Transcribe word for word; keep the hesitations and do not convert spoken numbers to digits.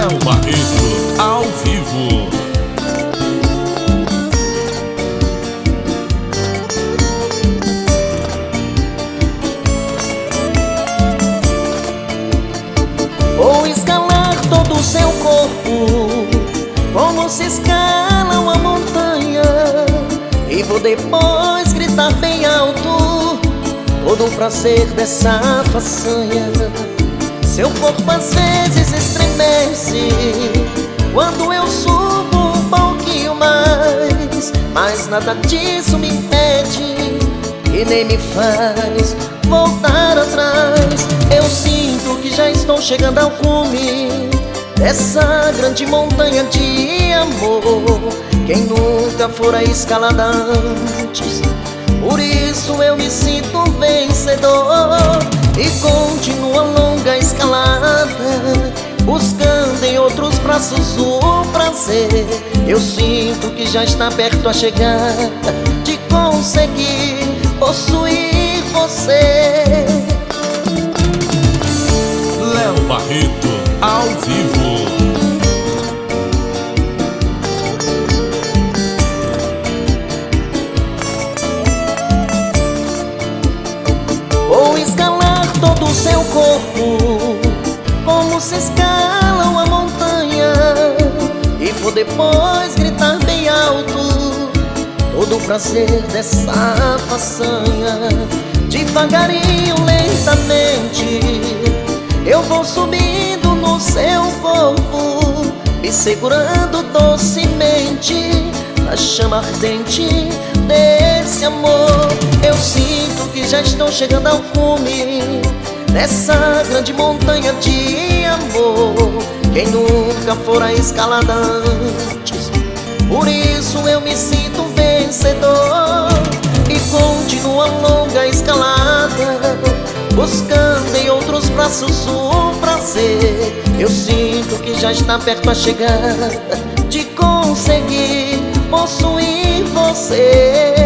Léo Barreto, ao vivo. Vou escalar todo o seu corpo, como se escala uma montanha, e vou depois gritar bem alto todo o prazer dessa façanha. Seu corpo às vezes estremece quando eu subo um pouquinho mais, mas nada disso me impede e nem me faz voltar atrás. Eu sinto que já estou chegando ao cume dessa grande montanha de amor. Quem nunca fora escalada antes, por isso eu me sinto vencedor. E continuo a longa escalada, buscando em outros braços o prazer. Eu sinto que já está perto a chegar de conseguir possuir você. Léo Barreto, ao vivo. Vou escalar todo o seu corpo, como se escala uma montanha, e vou depois gritar bem alto todo o prazer dessa façanha. Devagarinho, lentamente, eu vou subindo no seu corpo, me segurando docemente na chama ardente desse amor. Eu sinto que já estou chegando ao cume dessa grande montanha de amor. Quem nunca fora escalada antes, por isso eu me sinto vencedor. E continuo a longa escalada, buscando em outros braços o prazer. Eu sinto que já está perto a chegar de conseguir possuir você.